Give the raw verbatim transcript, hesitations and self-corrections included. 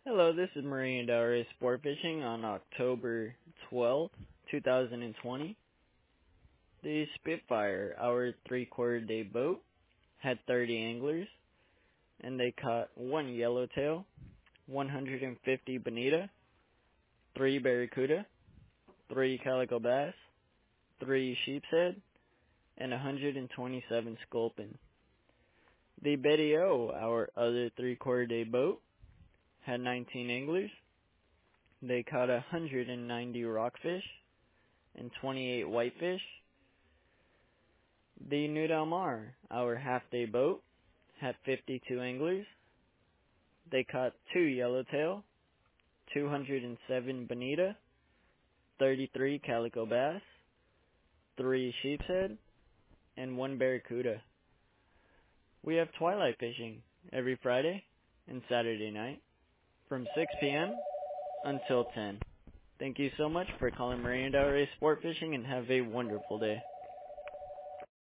Hello, this is Marie and Dara Sport Fishing on October twelfth, two thousand twenty. The Spitfire, our three-quarter day boat, had thirty anglers, and they caught one yellowtail, one hundred fifty bonita, three barracuda, three calico bass, three sheepshead, and one hundred twenty-seven sculpin. The Betty O, our other three-quarter day boat, had nineteen anglers. They caught one hundred ninety rockfish and twenty-eight whitefish. The New Del Mar, our half-day boat, had fifty-two anglers. They caught two yellowtail, two hundred seven bonita, thirty-three calico bass, three sheepshead, and one barracuda. We have twilight fishing every Friday and Saturday night from six p.m. until ten. Thank you so much for calling Marina Del Rey Sport Fishing and have a wonderful day.